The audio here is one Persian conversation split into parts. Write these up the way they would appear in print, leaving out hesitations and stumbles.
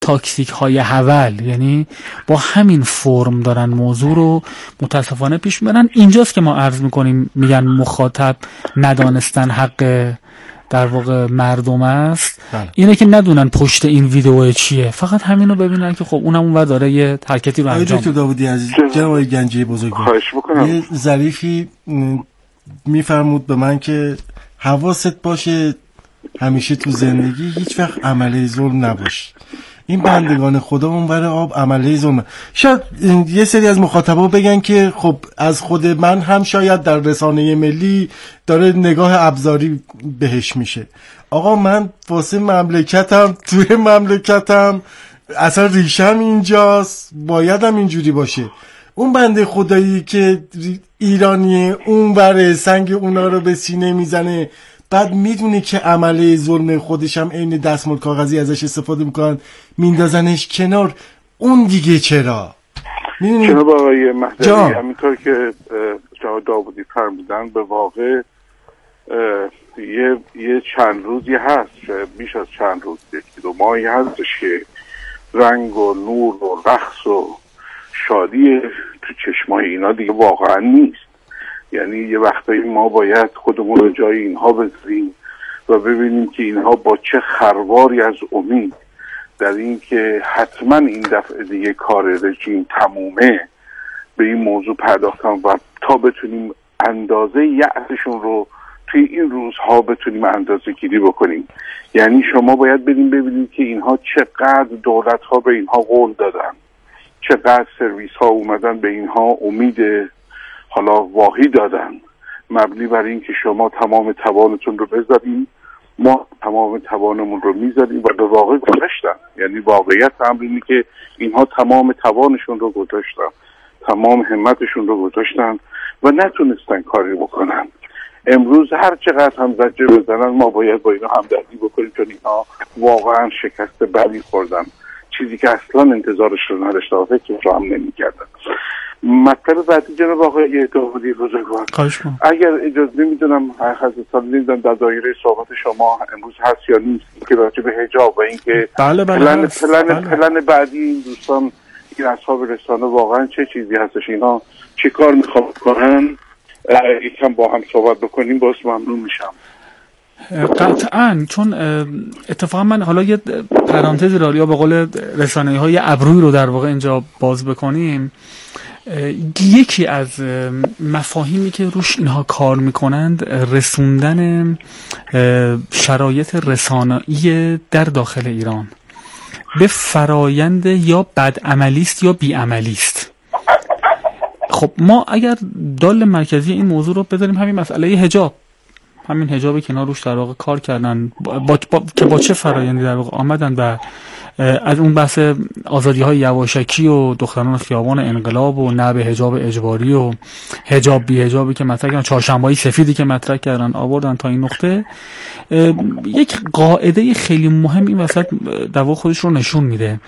تاکتیک های حول، یعنی با همین فرم دارن موضوع رو متاسفانه پیش میبرن. اینجاست که ما عرض میکنیم میگن مخاطب ندانستن حق در واقع مردم است. اینه که ندونن پشت این ویدیو چیه، فقط همین رو ببینن که خب اونم اونور داره یه حرکتی رو انجام. دکتر داوودی عزیز، جناب آقای گنجی بزرگوار، خواهش میکنم. یه ظریفی میفرمود به من که حواست باشه همیشه تو زندگی هیچ وقت عمله ظلم نباشه. این بندگان خدا اونور آب عمله ظلم. شاید یه سری از مخاطبا بگن که خب از خود من هم شاید در رسانه ملی داره نگاه ابزاری بهش میشه. آقا من واسه مملکتم، توی مملکتم اصلا ریشم اینجاست، بایدم اینجوری باشه. اون بنده خدایی که ایرانیه اونور سنگ اونا رو به سینه میزنه، بعد میدونی که عمله ظلم خودش هم عین دستمال کاغذی ازش استفاده میکنن میندازنش کنار، اون دیگه چرا؟ جناب آقای مهدوی، همینطور که جناب داوودی فرمودن به واقع یه چند روزی هست، بیش از چند روز، یکی دو ماهی هستش که رنگ و نور و رقص و شادی تو چشمای اینا دیگه واقعا نیست. یعنی یه وقتایی ما باید خودمون رو جای اینها بذاریم و ببینیم که اینها با چه خرواری از امید در این که حتما این دفعه دیگه کار رژیم تمومه به این موضوع پرداختن و تا بتونیم اندازه یأسشون رو توی این روزها بتونیم اندازه گیری بکنیم. یعنی شما باید ببینید که اینها چقدر دولت ها به اینها قول دادن، چقدر سرویس ها اومدن به اینها امید حالا واهی دادن، مبنی بر این که شما تمام توانتون رو بذارین، ما تمام توانمون رو میذاریم و به واقع گذاشتن. یعنی واقعیت امر اینه که اینها تمام توانشون رو گذاشتن، تمام همتشون رو گذاشتن و نتونستن کاری بکنن. امروز هر چقدر هم زجر بزنن ما باید با اینا همدردی بکنیم، چون اینها واقعا شکست بدی خوردن، چیزی که اصلا انتظارش رو نداشتن و فکرش رو هم نمی‌کردن. مطلب بعدی جناب آقای داوودی بزرگوار، اگر اجازه میدونم حضرتان نمیدونم در دایره صحبت شما امروز هست یا نیست که راجع به حجاب و اینکه پلن بعدی این دوستان، این اصحاب رسانه واقعا چه چیزی هستش، اینا چه کار میخوان کنن، یکم با هم صحبت بکنیم باز ممنون میشم. قطعاً، چون اتفاقا من حالا یه پرانتزی را یا به قول رسانه‌های ابروی رو در واقع اینجا باز بکنیم. یکی از مفاهیمی که روش اینها کار میکنند رسوندن شرایط رسانه‌ای در داخل ایران به فرایند یا بدعملیست یا بیعملیست. خب ما اگر دال مرکزی این موضوع رو بذاریم همین مسئله حجاب، همین حجابی که اینا روش در واقع کار کردن که با چه فرایندی در واقع آمدن و از اون بحث آزادی‌های یواشکی و دختران خیابان انقلاب و نبع حجاب اجباری و حجاب بی حجابی که مطرح کردن، چهارشنبه‌های سفیدی که مطرح کردن آوردن تا این نقطه، یک قاعده خیلی مهم این وسط در واقع خودش رو نشون میده.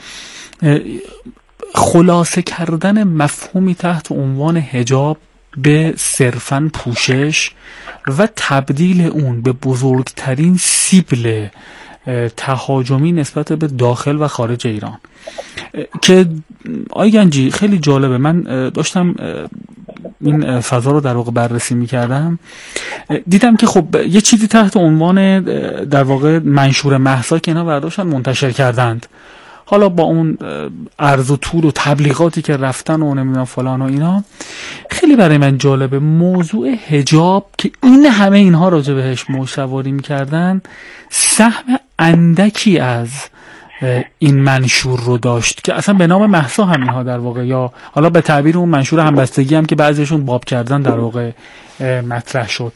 خلاصه کردن مفهومی تحت عنوان حجاب به صرفاً پوشش و تبدیل اون به بزرگترین سیبل تهاجمی نسبت به داخل و خارج ایران که آقای گنجی خیلی جالبه. من داشتم این فضا رو در واقع بررسی می‌کردم، دیدم که خب یه چیزی تحت عنوان در واقع منشور مهسا که اینا برداشتن منتشر کردند، حالا با اون عرض و طول و تبلیغاتی که رفتن و نمیدونم فلان و اینا، خیلی برای من جالبه موضوع حجاب که این همه اینها راجع بهش موشواری میکردن سهم اندکی از این منشور رو داشت که اصلا به نام مهسا همینها در واقع، یا حالا به تعبیر اون منشور همبستگی هم که بعضیشون باب کردن در واقع مطرح شد.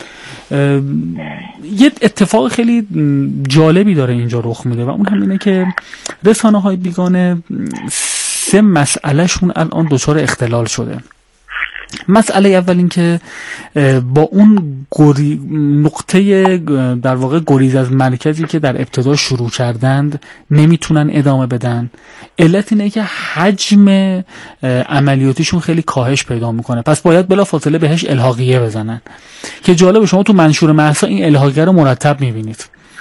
یه اتفاق خیلی جالبی داره اینجا رخ میده و اون همینه که رسانه‌های بیگانه سه مسئله شون الان دچار اختلال شده. مسئله اول این که با اون نقطه در واقع گریز از مرکزی که در ابتدا شروع کردند نمیتونن ادامه بدن. علت اینه که حجم عملیاتیشون خیلی کاهش پیدا میکنه، پس باید بلا فاصله بهش الحاقیه بزنن که جالب شما تو منشور مهسا این الحاقیه رو مرتب میبینید.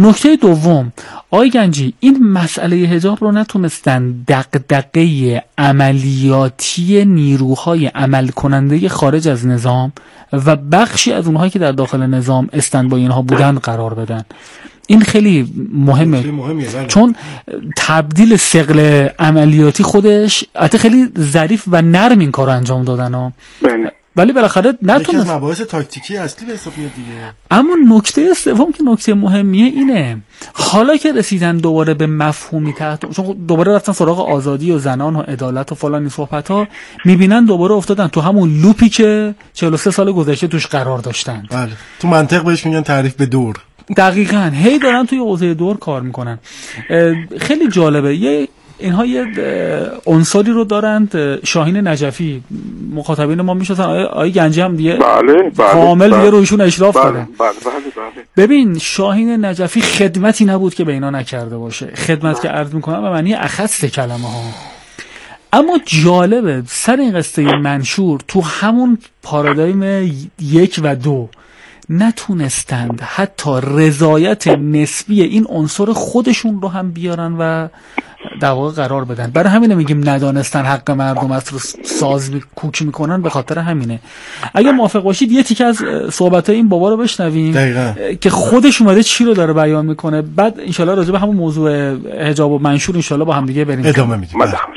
نکته دوم، آقای گنجی، این مسئله حجاب رو نتونستن دغدغه عملیاتی نیروهای عمل کننده خارج از نظام و بخشی از اونهایی که در داخل نظام استندبای اینها بودن قرار بدن. این خیلی مهمه چون تبدیل ثقل عملیاتی خودش حتی خیلی ظریف و نرم این کار رو انجام دادن ها. ولی بالاخره نتونست. یکی از مباحث تاکتیکی اصلی به حساب میاد دیگه. اما نکته سوم که نکته مهمیه اینه، حالا که رسیدن دوباره به مفهومی تحت، چون دوباره رفتن سراغ آزادی و زنان و عدالت و فلان این صحبت‌ها، میبینن دوباره افتادن تو همون لوپی که 43 سال گذشته توش قرار داشتن. بله. تو منطق بهش میگن تعریف به دور. دقیقاً هی دارن توی حوزه دور کار میکنن. خیلی جالبه. اینها یه عنصری رو دارند، شاهین نجفی، مخاطبین ما میشناسن، آقای گنجی هم دیگه کامل دیگه رویشون اشراف دارن. ببین شاهین نجفی خدمتی نبود که به اینا نکرده باشه. خدمت که عرض میکنم به معنی اخص کلمه ها. اما جالبه سر این قصه منشور تو همون پارادایم 1 و 2 نتونستند حتی رضایت نسبی این عنصر خودشون رو هم بیارن و در واقع قرار بدن. برای همینه میگیم ندانستن حق مردم است رو ساز کوک میکنن، به خاطر همینه. اگه موافق باشید یه تیکه از صحبتای این بابا رو بشنویم که خودش اومده چی رو داره بیان میکنه، بعد انشالله راجع به همون موضوع حجاب و منشور انشالله با هم دیگه بریم ادامه میدیم.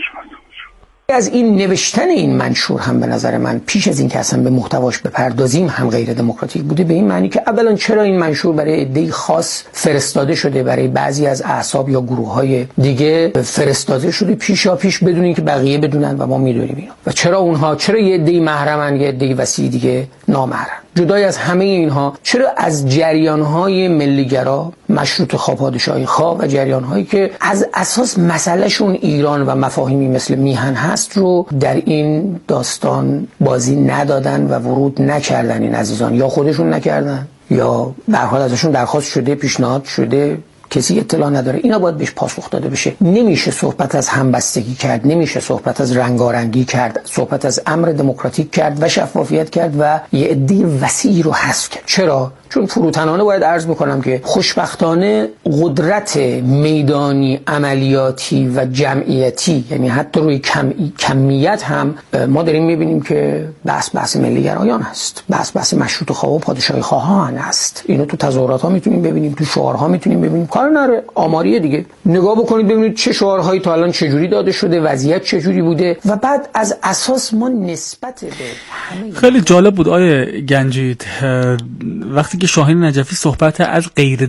از این نوشتن این منشور هم به نظر من پیش از این که اصلا به محتواش بپردازیم هم غیر دموکراتیک بوده، به این معنی که اولا چرا این منشور برای عده‌ای خاص فرستاده شده، برای بعضی از احزاب یا گروه‌های دیگه فرستاده شده پیش بدون اینکه بقیه بدونن و ما میدونیم اینا، و چرا یه عده‌ای محرمن، یه عده‌ای وسیع دیگه نامحرم. جدای از همه اینها چرا از جریان‌های ملی‌گرا، مشروط خواه، پادشاهی خواه و جریان‌هایی که از اساس مسئلهشون ایران و مفاهیمی مثل میهن هست رو در این داستان بازی ندادن و ورود نکردن؟ این عزیزان یا خودشون نکردن یا به هر حال ازشون درخواست شده، پیشنهاد شده، کسی اطلاع نداره. اینا باید بهش پاسخ داده بشه. نمیشه صحبت از همبستگی کرد، نمیشه صحبت از رنگارنگی کرد، صحبت از امر دموکراتیک کرد و شفافیت کرد و یه عده وسیعی رو حذف کرد. چرا؟ چون فروتنانه باید عرض میکنم که خوشبختانه قدرت میدانی، عملیاتی و جمعیتی، یعنی حتی روی کمیت هم ما داریم میبینیم که بحث ملی‌گرایان هست، بحث مشروط خواه و پادشاهی خواهان هست. اینو تو تظاهرات ها میتونیم ببینیم، تو شعارها میتونیم ببینیم. کار نره، آماریه دیگه. نگاه بکنید ببینید چه شعارهایی تا الان چجوری داده شده، وضعیت چجوری بوده و بعد از اساس ما نسبت به همه. خیلی جالب بود آیه گنجی وقتی که شاهین نجفی صحبت از غیر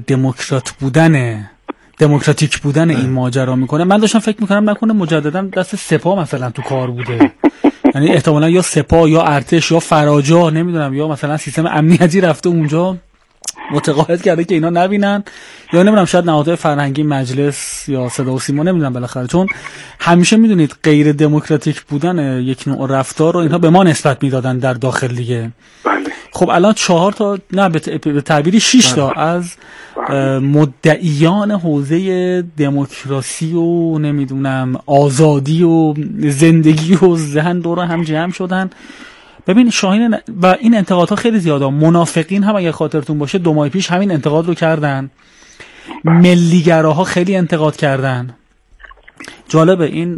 دموکراتیک بودن این ماجرا میکنه. من داشتم فکر میکنم نکنه مجددا دست سپاه مثلا تو کار بوده، یعنی احتمالا یا سپاه یا ارتش یا فراجا، نمیدونم، یا مثلا سیستم امنیتی رفته اونجا متقاعد کرده که اینا نبینن، یا نمیدونم شاید نهادهای فرهنگی، مجلس یا صدا و سیما، نمیدونم. بالاخره چون همیشه میدونید غیر دموکراتیک بودن یک نوع رفتار رو اینها به ما نسبت میدادن در داخل دیگه. خب الان 4 تا، نه به تعبیری 6 تا از مدعیان حوزه دموکراسی و نمیدونم آزادی و زندگی و ذهن دور هم جمع شدن. ببین شاهین و این انتقادها خیلی زیاده. منافقین هم اگر خاطرتون باشه 2 ماه پیش همین انتقاد رو کردن. ملی‌گراها خیلی انتقاد جالبه. این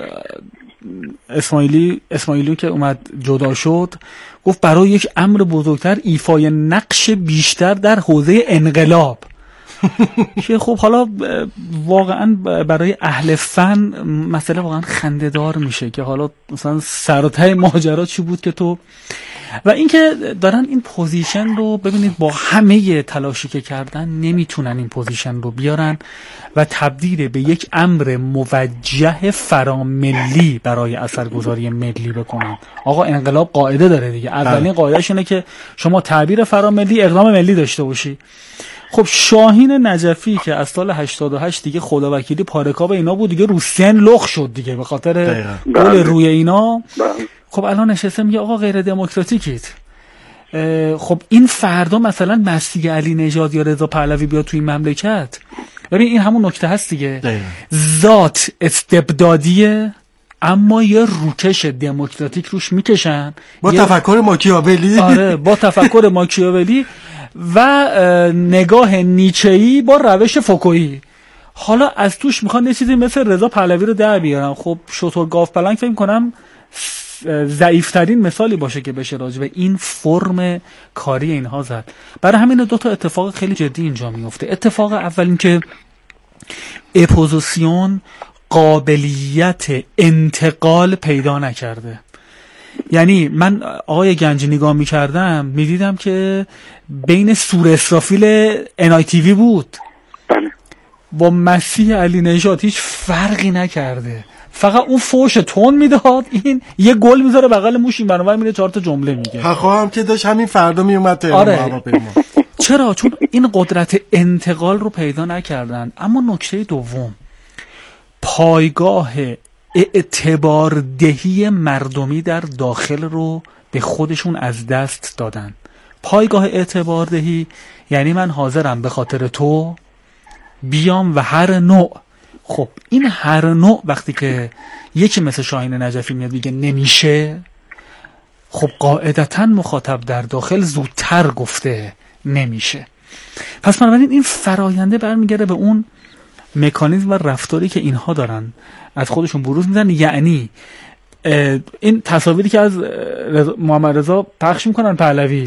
اسماعیلی که اومد جدا شد گفت برای یک امر بزرگتر ایفای نقش بیشتر در حوزه انقلاب که خب حالا واقعا برای اهل فن مسئله واقعا خنده‌دار میشه که حالا مثلا سر و ته ماجرا چی بود که تو و اینکه دارن این پوزیشن رو ببینید با همه تلاشی که کردن نمیتونن این پوزیشن رو بیارن و تبدیل به یک امر موجه فراملی برای اثرگذاری ملی بکنن. آقا انقلاب قاعده داره دیگه. اولین قاعدهش اینه که شما تعبیر فراملی اقدام ملی داشته باشی. خب شاهین نجفی که از سال 88 دیگه خداوکیلی پارکاب اینا بود دیگه، رو سن لخ شد دیگه به خاطر قول روی اینا. خب الان نشسته میگه آقا غیر دموکراتیکید. خب این فردا مثلا مسیح علی نژاد یا رضا پهلوی بیاد توی این مملکت، ببین این همون نکته هست دیگه. ذات استبدادیه اما یه روکش دموکراتیک روش میکشن با تفکر ماکیاولی. آره با تفکر ماکیاولی و نگاه نیچه‌ای با روش فوکویی. حالا از توش میخوان یه چیزی مثل رضا پهلوی رو در بیارن. خب شتر گاو پلنگ فکر کنم ضعیفترین مثالی باشه که بشه راجع به این فرم کاری اینها زد. برای همین دو تا اتفاق خیلی جدی اینجا میفته. اتفاق اول این که اپوزیسیون قابلیت انتقال پیدا نکرده. یعنی من آقای گنجی نگاه میکردم میدیدم که بین سور اسرافیل NITV بود با مسیح علی نژاد هیچ فرقی نکرده، فقط اون فوش تون میداد، این یه گل میذاره بغل موش این برنامه میره 4 تا جمله میگه. هم که داشت همین فردا میومد آره. چرا؟ چون این قدرت انتقال رو پیدا نکردن. اما نکته دوم، پایگاه اعتباردهی مردمی در داخل رو به خودشون از دست دادن. پایگاه اعتباردهی یعنی من حاضرم به خاطر تو بیام و هر نوع. خب این هر نوع وقتی که یکی مثل شاهین نجفی میاد میگه نمیشه، خب قاعدتاً مخاطب در داخل زودتر گفته نمیشه. پس بنابراین این فراینده برمیگرده به اون مکانیزم و رفتاری که اینها دارن از خودشون بروز میدن. یعنی این تصاویری که از محمد رضا پخش میکنن پهلوی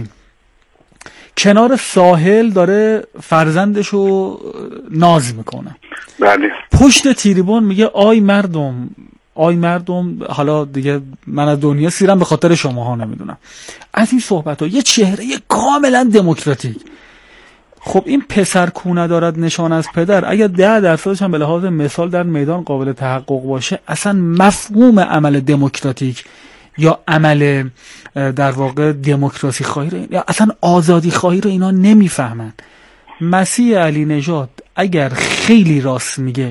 کنار ساحل داره فرزندشو ناز میکنه، بله، پشت تیریبون میگه آی مردم، آی مردم، حالا دیگه من از دنیا سیرم به خاطر شماها. نمیدونم از این صحبت ها. یه چهره کاملا دموکراتیک. خب این پسر کو ندارد نشان از پدر، اگر 10% هم به لحاظ مثال در میدان قابل تحقق باشه، اصلا مفهوم عمل دموکراتیک یا عمل در واقع دموکراسی خواهی رو یا اصلا آزادی خواهی رو اینا نمیفهمن. مسیح علی نژاد اگر خیلی راست میگه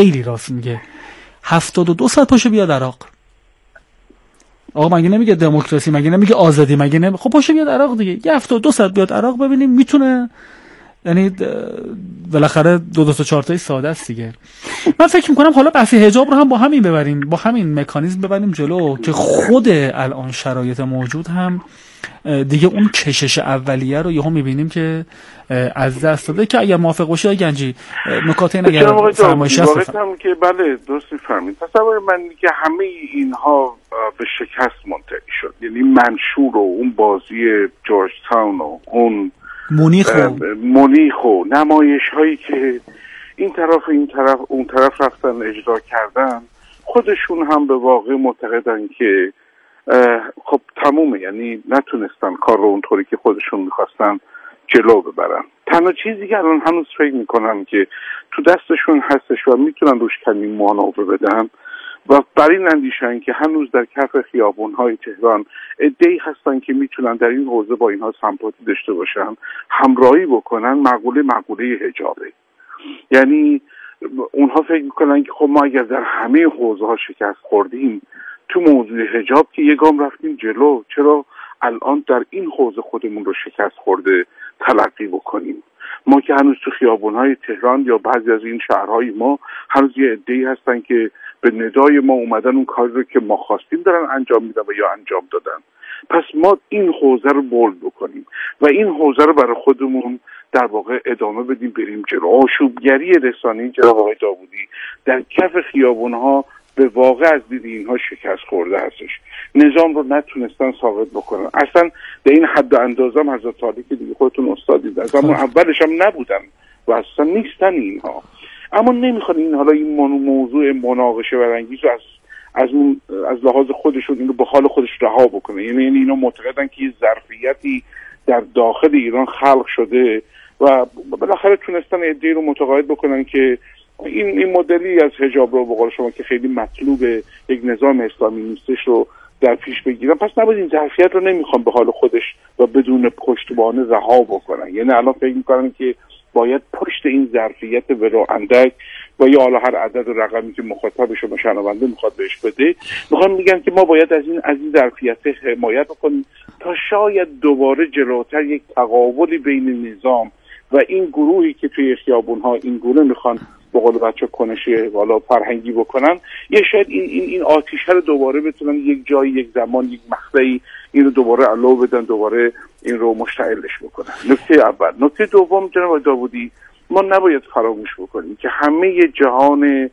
72% پاشو بیاد عراق. آقا مگه نمیگه دموکراسی، مگه نمیگه آزادی، مگه نمیگه خب پاشو بیاد عراق دیگه. یه 72% بیاد عراق ببینیم میتونه، یعنی بالاخره 2 تا 4 تایی ساده است دیگه. من فکر میکنم حالا بحث حجاب رو هم با همین ببریم، با همین مکانیزم ببریم جلو که خود الان شرایط موجود هم دیگه اون کشش اولیه رو یهو میبینیم که از دست داده. که اگر موافق باشی آقای گنجی نکات این اگر فرمایش هست هم که بله درست میفرمایید. تصور من که همه اینها به شکست منتهی شد. یعنی منشور و اون بازی جورج تاون و اون مونیخ و نمایش هایی که این طرف اون طرف رفتن اجرا کردن، خودشون هم به واقع معتقدن که خب تمومه، یعنی نتونستن کار رو اونطوری که خودشون میخواستن جلو ببرن. تنها چیزی که الان هنوز فکر میکنم که تو دستشون هستش و میتونن روش کمی مانور بدن و بر این اندیشن که هنوز در کف خیابون‌های تهران عده‌ای هستن که میتونن در این حوزه با اینها سمپاتی داشته باشن، همراهی بکنن. مقوله حجابه. یعنی اونها فکر میکنن که خب ما اگر در همه حوزه ها شکست خوردیم، تو موضوع حجاب که یه گام رفتیم جلو، چرا الان در این حوزه خودمون رو شکست خورده تلقی بکنیم؟ ما که هنوز تو خیابون‌های تهران یا بعضی از این شهرهای ما هنوز یه عده‌ای هستن که به ندای ما اومدن اون کاری رو که ما خواستیم دارن انجام میدن و یا انجام دادن. پس ما این حوزه رو بولد بکنیم و این حوزه رو برای خودمون در واقع ادامه بدیم، بریم جلو. آشوبگری رسانه‌ای جناب آقای داوودی در کف خیابون‌ها به واقع از دید اینها شکست خورده هستش. نظام رو نتونستن ثابت بکنن. اصلا در این حد و اندازه هم حضرت طالب که دیگه خودتون استادید، از همون اولش هم نبودن و اصلا نیستن اینها. اما نمیخوان این حالا این موضوع مناقشه برانگیز رو از لحاظ خودشون این رو به حال خودش رها بکنه. یعنی اینا معتقدن که یه ظرفیتی در داخل ایران خلق شده و بالاخره تونستن عده‌ای رو متقاعد بکنن که این مدلی از حجاب رو به قول شما که خیلی مطلوب یک نظام اسلامی نیستش رو در پیش بگیرن. پس نباید این ظرفیت رو نمیخوان به حال خودش و بدون پشتوانه رها بکنن. یعنی الان فکر میکنن که باید پشت این ظرفیت ولو اندک و یا حالا هر عدد و رقمی که مخاطبش و شنونده میخواد بهش بده، میخوان میگن که ما باید از این ظرفیت حمایت بکنیم تا شاید دوباره جلوتر یک تقابلی بین نظام و این گروهی که توی خیابون‌ها این گونه میخوان به قول بچه کنشه والا فرهنگی بکنن، یه شاید این آتیشه رو دوباره بتونن یک جایی، یک زمان، یک مقطعی این رو دوباره علو بدن، دوباره این رو مشتعلش بکنن. نکته اول. نکته دوم جناب داوودی، ما نباید فراموش بکنیم که همه جهان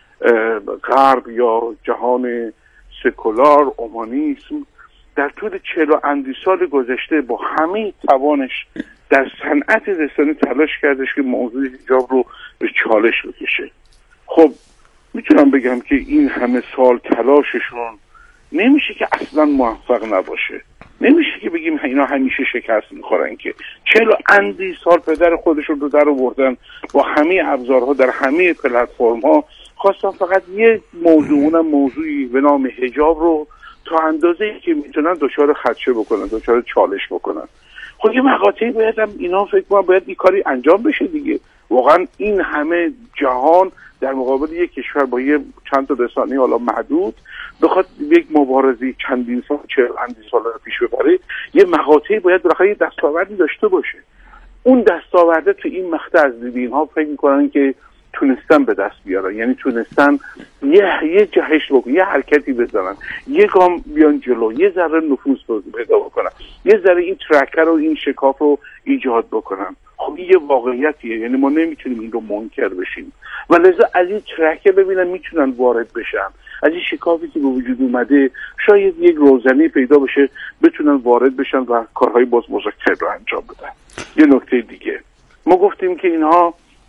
غرب یا جهان سکولار اومانیسم در طول 40 و اندی سال گذشته با همه توانش در صنعت رسانه تلاش کردش که موضوع حجاب رو به چالش بکشه. خب میتونم بگم که این همه سال تلاششون نمیشه که اصلا موفق نباشه. نمیشه که بگیم اینا همیشه شکست میخورن که 40 و اندی سال پدر خودشون رو در آوردن با همه ابزارها در همه پلتفرم‌ها، خواستم فقط یه موضوع، اونم موضوعی به نام حجاب رو تا اندازه‌ای که میتونن دچار خدشه بکنن، دچار چالش بکنن. خب یه مقاطعی باید هم اینا فکر کنم باید این کاری انجام بشه دیگه. واقعا این همه جهان در مقابل یک کشور با یه چند تا رسانه حالا محدود بخواد یک مبارزه چندین سال 40 اندی سال رو پیش ببره، یه مقاطعی باید بالاخره یه دستاوردی داشته باشه. اون دستاورده تو این مقطع از دیدین ها فکر میکنن که تونستن به دست بیارن، یعنی تونستن یه جهش بکنن، یه حرکتی بزنن، یه گام بیان جلو، یه ذره نفوذ پیدا بکنن، یه ذره این ترکر و این شکاف رو ایجاد بکنن. خب این یه واقعیتیه، یعنی ما نمیتونیم این رو منکر بشیم و لذا از این ترکر ببینن میتونن وارد بشن، از این شکافی که به وجود اومده شاید یک روزنه پیدا بشه بتونن وارد بشن و کارهای باز مذکر رو انجام بدن. یه نکته دیگه ما گفتیم که اینها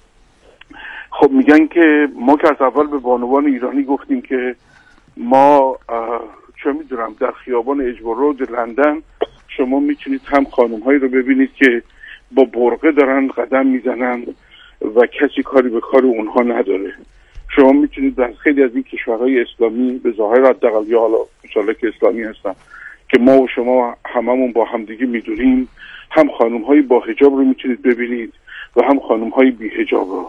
خب میگن که ما که از اول به بانوان ایرانی گفتیم که ما چه میدونم در خیابان اجباررود لندن شما میتونید هم خانم‌هایی رو ببینید که با برقه دارن قدم میزنن و کسی کاری به کار اونها نداره. شما میتونید در خیلی از این کشورهای اسلامی به ظاهر حداقل یا حالا انشالله که اسلامی هستن که ما و شما هممون با همدیگه میدونیم، هم خانم‌های با حجاب رو میتونید ببینید و هم خانم‌های بی حجاب رو.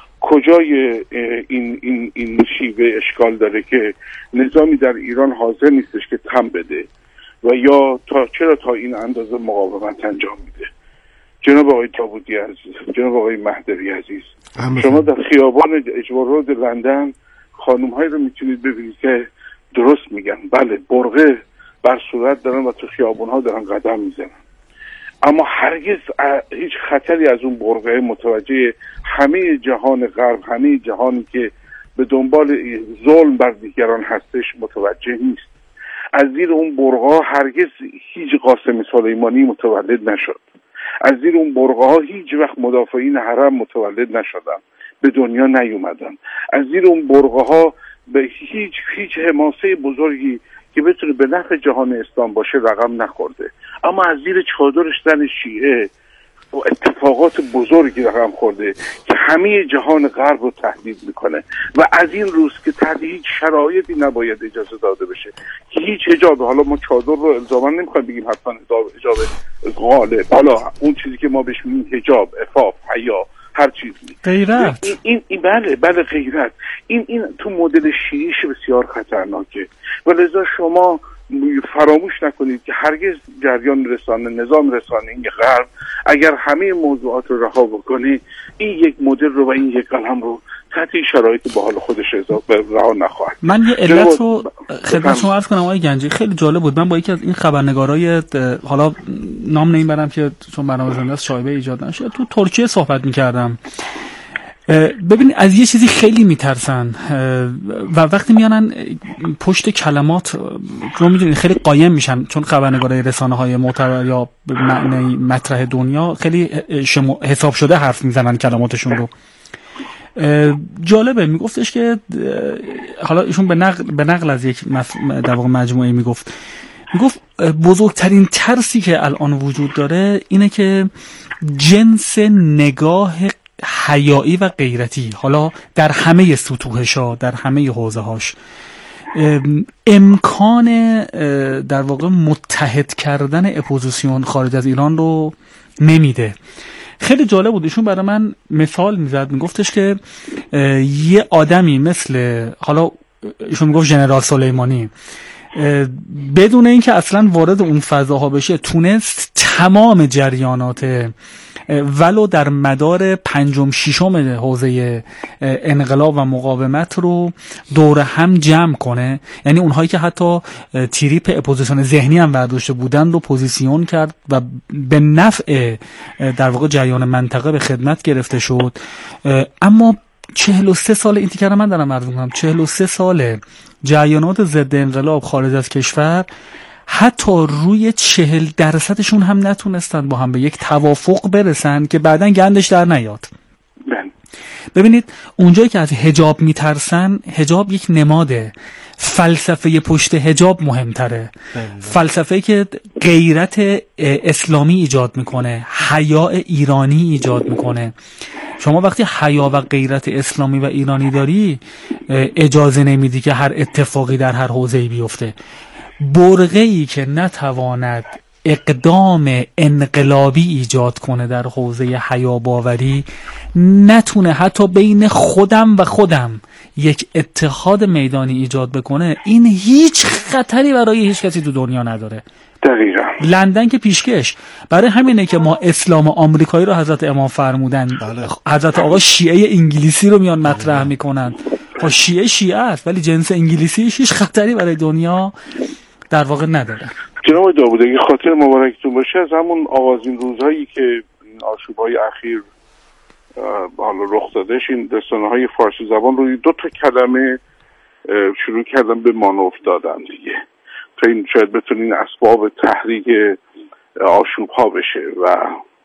کجای این شیوه اشکال داره که نظامی در ایران حاضر نیستش که تم بده و یا چرا تا این اندازه مقاومت انجام میده؟ جناب آقای داوودی عزیز، جناب آقای مهدوی عزیز، شما در خیابان اجباررود لندن خانم‌هایی رو میتونید ببینید که درست میگن، بله برقه بر صورت دارن و تو خیابان‌ها دارن قدم میزنن، اما هرگز هیچ خطری از اون برقه متوجه همه جهان غرب، همه جهانی که به دنبال ظلم بر دیگران هستش متوجه نیست. از زیر اون برقه هرگز هیچ قاسم سلیمانی متولد نشد. از زیر اون برقه ها هیچ وقت مدافعین حرم متولد نشدن، به دنیا نیومدن. از زیر اون برقه ها به هیچ حماسه بزرگی که بتونه به نفع جهان اسلام باشه رقم نخورده. اما از زیر چادرش زن شیعه و اتفاقات بزرگی رقم خورده که همه جهان غرب رو تهدید میکنه و از این روز که تحت هیچ شرایطی نباید اجازه داده بشه که هیچ حجاب، حالا ما چادر رو الزاما نمیخوایم بگیم حتما حجاب غالب، حالا اون چیزی که ما بهش میگیم حجاب، عفاف، حیا، هر چیزی، غیرت، این بله غیرت، این تو مدل شیعیش بسیار خطرناکه و لذا شما فراموش نکنید که هرگز جریان رسانه، نظام رسانه‌ای غرب اگر همه موضوعات رو رها بکنه، این یک مدل رو و این یک قلم رو تحت شرایط با حال خودش رها نخواهد. من یه علت رو خدمت شما عرض کنم آقای گنجی، خیلی جالب بود. من با یکی از این خبرنگارای حالا نام نمیبرم که چون برنامه زنده است شایبه ایجاد نشه، تو ترکیه صحبت میکردم. ببین از یه چیزی خیلی میترسن و وقتی میانن پشت کلمات رو میدونید خیلی قایم میشن، چون خبرنگارای رسانه‌های معتبر یا به معنی مطرح دنیا خیلی حساب شده حرف میزنن کلماتشون رو. جالبه میگفتش که حالا ایشون به نقل از یک در واقع مجموعه میگفت بزرگترین ترسی که الان وجود داره اینه که جنس نگاه حیایی و غیرتی، حالا در همه سطوحشا، در همه حوزه‌هاش، امکان در واقع متحد کردن اپوزیسیون خارج از ایران رو نمیده. خیلی جالب بود، ایشون برای من مثال میزد، میگفتش که یه آدمی مثل حالا ایشون میگفت ژنرال سلیمانی بدون اینکه اصلا وارد اون فضاها بشه تونست تمام جریانات ولو در مدار پنجم ششم حوزه انقلاب و مقاومت رو دور هم جمع کنه، یعنی اونهایی که حتی تریپ اپوزیسیون ذهنی هم برداشته بودن رو پوزیسیون کرد و به نفع در واقع جریان منطقه به خدمت گرفته شد. اما 43 سال این تیکر من دارم عرض می‌کنم، 43 سال جریانات ضد انقلاب خارج از کشور حتی روی 40% هم نتونستن با هم به یک توافق برسن که بعدن گندش در نیاد. ببینید اونجایی که از حجاب میترسن، حجاب یک نماده، فلسفه پشت حجاب مهمتره، فلسفه‌ای که غیرت اسلامی ایجاد میکنه، حیا ایرانی ایجاد میکنه. شما وقتی حیا و غیرت اسلامی و ایرانی داری اجازه نمیدی که هر اتفاقی در هر حوزه‌ای بیفته. برقه‌ای که نتواند اقدام انقلابی ایجاد کنه در حوزه حیا باوری، نتونه حتی بین خودم و خودم یک اتحاد میدانی ایجاد بکنه، این هیچ خطری برای هیچ کسی تو دنیا نداره. دقیقاً. لندن که پیشکش، برای همینه که ما اسلام آمریکایی رو حضرت امام فرمودن، حضرت آقا شیعه انگلیسی رو میان مطرح میکنن. خب شیعه است ولی جنس انگلیسیش هیچ خطری برای دنیا در واقع نداره. جناب داوودی خاطر مبارکتون باشه، از همون آغازین روزهایی که این آشوب‌های اخیر حالا رخ دادش، این رسانه‌های فارسی زبان روی 2 کلمه شروع کردن به مانور دادن دیگه، تا این شاید بتونین اسباب تحریک آشوب‌ها بشه. و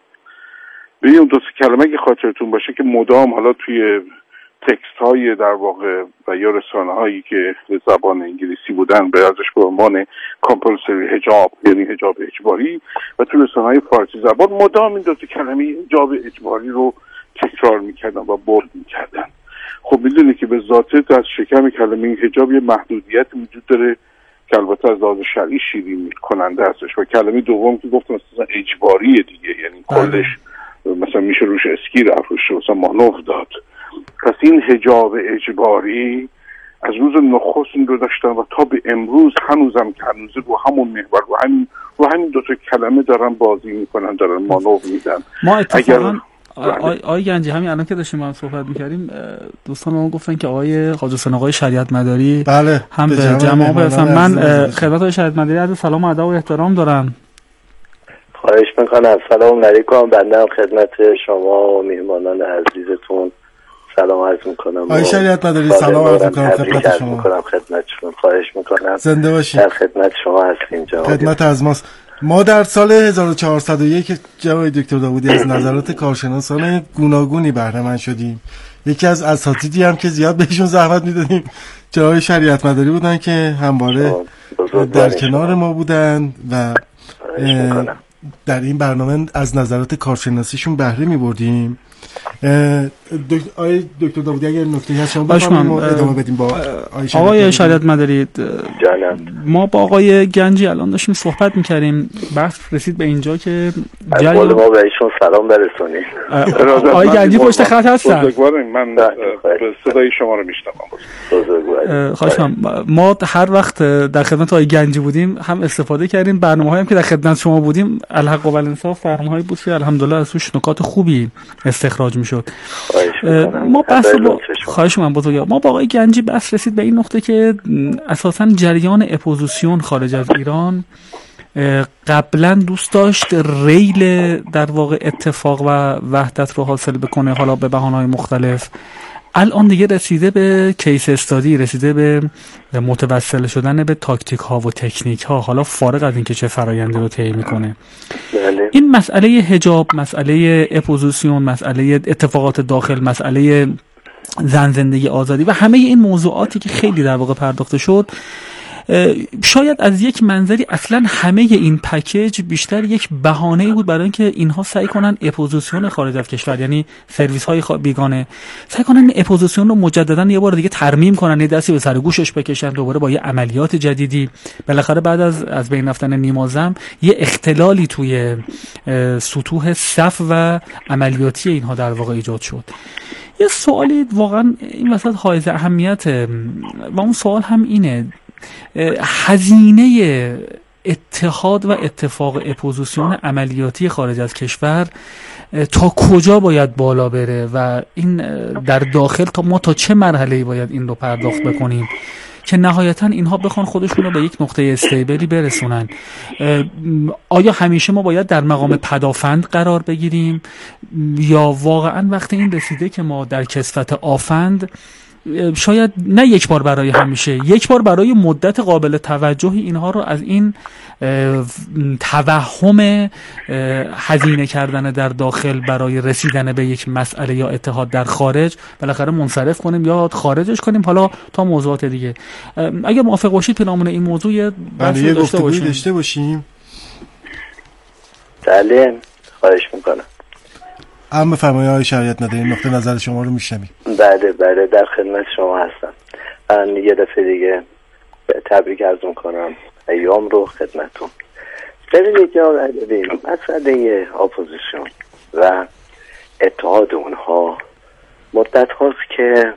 به این 2 کلمه که خاطرتون باشه که مدام حالا توی تکست های در واقع و یا رسانه هایی که به زبان انگلیسی بودن به ازش به عنوان کامپلسری حجاب، یعنی حجاب اجباری، و تو رسانه های فارسی زبان مدام این 2 کلمه حجاب اجباری رو تکرار میکردن و برد میکردن. خب میدونی که به ذات از شکم کلمه حجاب یه محدودیت وجود داره که البته از لحاظ شرعی شیرین کننده هستش، و کلمه دوم که گفتم مثلا اجباریه دیگه، یعنی کلش مثلا میشه روش اسکی رفت، روش مثلا مانور داد. پس این حجاب اجباری از روز نخست این رو داشتن و تا به امروز هنوزم که هنوزه رو همون محور رو همین 2 کلمه دارن بازی میکنن، دارن مانور میدن. ما اتفاقا آقای گنجی همین الان که داشتیم هم صحبت میکردیم، دوستان ما گفتن که آقای حاج حسین آقای شریعت مداری هم به جمع برسن. من خدمت آقای شریعت مداری عرض سلام و ادب و احترام دارم. خواهش میکنم. سلام علیکم. بنده خدمت شما و میهمانان عزیزتون سلام عرض میکنم. آقای شریعت مداری سلام عرض میکنم خدمت شما. خدمتشون خواهش میکنم. زنده باشید. در خدمت شما هستیم جناب. خدمت از ماست. ما در سال 1401 جناب دکتر داوودی از نظرات کارشناسان گوناگونی بهره مند شدیم. یکی از اساتیدی هم که زیاد بهشون زحمت میدادیم جناب شریعت مداری بودن که همواره در کنار ما بودن و در این برنامه از نظرات کارشناسیشون بهره میبردیم. آقای دکتر داوودی اگر نکته هست شما بفرمایید ادامه بدیم با آقای شریعت مداری. ما با آقای گنجی الان داشتیم صحبت میکردیم، بحث رسید به اینجا که ما به ایشون سلام برسونید. آقای گنجی پشت خط هستن. من صدای شما رو میشنوم. خواهش می‌کنم. ما هر وقت در خدمت آقای گنجی بودیم هم استفاده کردیم، برنامه‌هایی هم که در خدمت شما بودیم الحق و الانصاف برنامه‌هایی بود که الحمدلله از توش نکات خوبی استخراج میشد. ما بحث خواهش من بزرگوار، ما با آقای گنجی بحث رسید به این نقطه که اساساً جریان اپوزیسیون خارج از ایران قبلا دوست داشت ریل در واقع اتفاق و وحدت رو حاصل بکنه، حالا به بهانه‌های مختلف. الان دیگه رسیده به کیس استادی، رسیده به متوسل شدن به تاکتیک ها و تکنیک ها، حالا فارغ از اینکه چه فرآیندی رو طی میکنه. این مسئله حجاب، مسئله اپوزیسیون، مسئله اتفاقات داخل، مسئله زن زندگی آزادی و همه این موضوعاتی که خیلی در واقع پرداخته شد، شاید از یک منظری اصلا همه این پکیج بیشتر یک بهانه‌ای بود برای اینکه اینها سعی کنن اپوزیسیون خارج از کشور، یعنی سرویس های بیگانه، سعی کنن اپوزیسیون رو مجددا یه بار دیگه ترمیم کنن، یه دستی به سر گوشش بکشن، دوباره با یه عملیات جدیدی. بالاخره بعد از بین رفتن نیمازم یه اختلالی توی سطوح صف و عملیاتی اینها در واقع ایجاد شد. یه سوالی واقعا این وسط حائز اهمیته و اون سوال هم اینه: هزینه اتحاد و اتفاق اپوزیسیون عملیاتی خارج از کشور تا کجا باید بالا بره و این در داخل ما تا چه مرحله‌ای باید این رو پرداخت بکنیم که نهایتا اینها بخوان خودشون رو به یک نقطه استیبلی برسونن. آیا همیشه ما باید در مقام پدافند قرار بگیریم یا واقعا وقتی این رسیده که ما در کسوت آفند شاید نه یک بار برای همیشه، یک بار برای مدت قابل توجهی اینها رو از این توهم هزینه کردن در داخل برای رسیدن به یک مسئله یا اتحاد در خارج بالاخره منصرف کنیم یا خارجش کنیم حالا تا موضوعات دیگه. اگه موافق باشید پیرامون این موضوع بحثی داشته باشیم. بله خواهش میکنم. هم بفرمایید آقای شریعت مداری، نقطه نظر شما رو میشنویم. بله در خدمت شما هستم. من یه دفعه دیگه تبریک عرض میکنم ایام رو خدمتتون. ببینید جناب علی، مسئله اپوزیسیون و اتحاد اونها مدت هاست که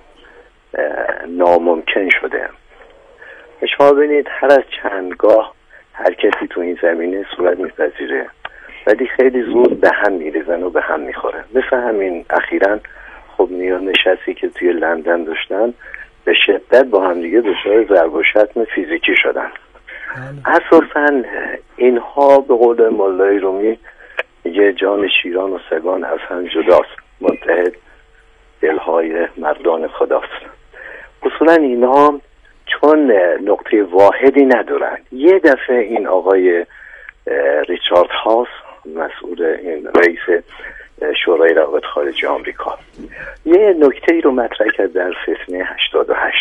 ناممکن شده. شما ببینید هر از چندگاه هر کسی تو این زمینه صورت میپذیره ولی خیلی زود به هم میریزن و به هم میخورن. مثل همین اخیراً خب نشستی که توی لندن داشتن به شدت با هم دیگه دچار ضرب و شتم فیزیکی شدن. اساساً اینها به قول مولای رومی میگه جان شیران و سگان از هم جداست، متحد دلهای مردان خداست. اصولاً اینها چون نقطه واحدی ندارن، یه دفعه این آقای ریچارد هاس مسئول این رئیس شورای روابط خارجی آمریکا یه نکته ای رو مطرح کرد در فتنه 88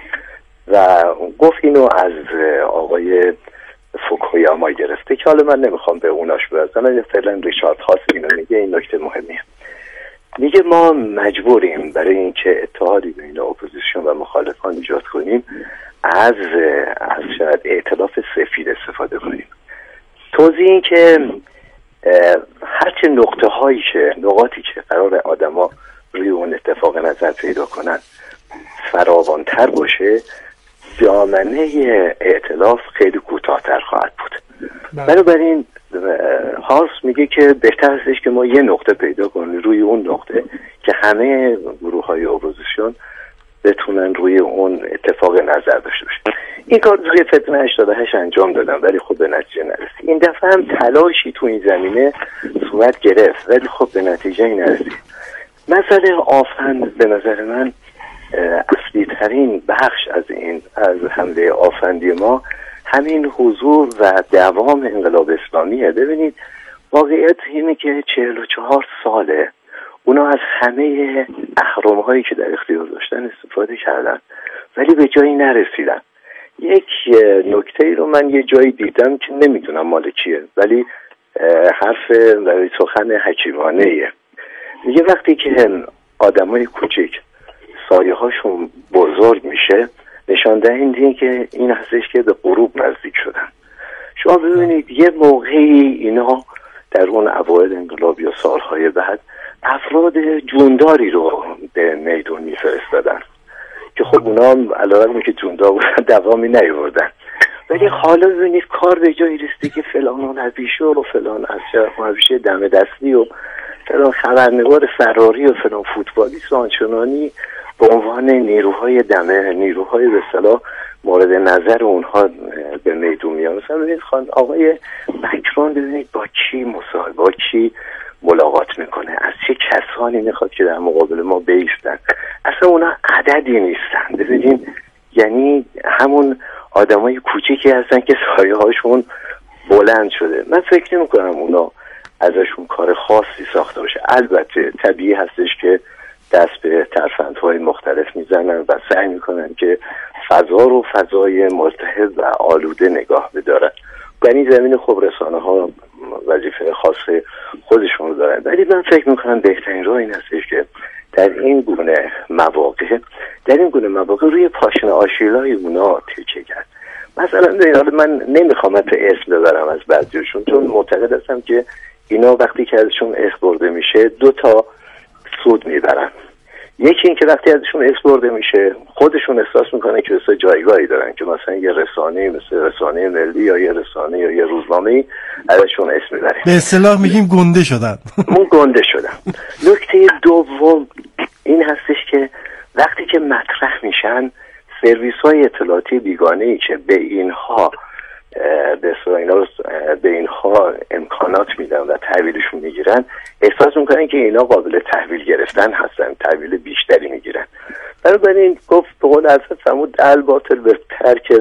و گفت اینو از آقای فوکویاما گرفته که حالا من نمیخوام به اوناش برسم، فعلا ریچارد هاس اینو میگه. این نکته مهمیه. میگه ما مجبوریم برای اینکه اتحادی بین اپوزیسیون و مخالفان ایجاد کنیم از شاید ائتلاف سفید استفاده کنیم. توضیح این که هرچه نقاطی که قرار آدما روی اون اتفاق نظر پیدا کنن فراوانتر باشه، دامنه ائتلاف خیلی کوتاه‌تر خواهد بود. بنابراین هاس میگه که بهتر استش که ما یه نقطه پیدا کنیم روی اون نقطه که همه گروه‌های اپوزیسیون بتونن روی اون اتفاق نظر داشته باشن. این کار روی فتنه 88 انجام دادن ولی خب به نتیجه نرسید. این دفعه هم تلاشی تو این زمینه صورت گرفت ولی خب به نتیجه نرسید. مسئله آفند به نظر من اصلی ترین بخش از حمله آفندی ما همین حضور و دوام انقلاب اسلامیه. ببینید واقعیت اینه که 44 ساله اونا از همه اهرم‌هایی که در اختیار داشتن استفاده کردن ولی به جایی نرسیدن. یک نکته رو من یه جایی دیدم که نمیدونم مال کیه ولی حرف و سخن حکیمانه‌ایه. میگه وقتی که آدمای کوچک سایه هاشون بزرگ میشه نشان دهنده که این هستش که به غروب نزدیک شدن. شما ببینید یه موقعی اینا در اون اوایل انقلاب یا سالهای بعد افراد جونداری رو به میدون میفرستادن که خب اونا علاوه که جوندار بودن دوامی نیاوردن ولی حالا ببینید کار به جایی رسیده که فلان هنرپیشه و فلان هنرپیشه دم دستی و فلان خبرنگار فراری و فلان فوتبالیست و آنچنانی به عنوان نیروهای به اصطلاح مورد نظر اونها به میدون میان. مثلا ببینید آقای مکرون ببینید با کی ملاقات میکنه، از چه کسانی میخواد که در مقابل ما بایستن. اصلا اونا عددی نیستن. ببینید یعنی همون آدمای کوچیکی هستن که سایه هاشون بلند شده. من فکر نمی‌کنم اونا ازشون کار خاصی ساخته باشه. البته طبیعی هستش که دست به ترفندهای مختلف میزنن و سعی میکنن که فضا رو فضای ملتهب و آلوده نگاه بدارن. یعنی زمین خب رسانه ها وظیفه خاص خودشون رو دارن ولی من فکر میکنم بهترین راه این هستش که در این گونه مواقع روی پاشنه آشیلای اونا تکیه کرد. مثلا من نمیخوام تا اسم ببرم از بعضیشون چون معتقد هستم که اینا وقتی که ازشون اسم برده میشه 2 تا سود میبرن. یکی این که وقتی ازشون اسم برده میشه خودشون احساس میکنن که مثلا جایگاهی دارن که مثلا یه رسانه مثل رسانه ملی یا یه رسانه یا یه روزنامه‌ای ازشون اسم میبره. به اصطلاح میگیم گنده شدن. اون گنده شدن. نکته دوم این هستش که وقتی که مطرح میشن سرویس‌های اطلاعاتی بیگانه‌ای که به اینها امکانات میدن و تحویلشون میگیرن احساس میکنن که اینا قابل تحویل گرفتن هستن، تحویل بیشتری میگیرن. بنابراین گفت به قول حضرت فرمود الباطل به ترک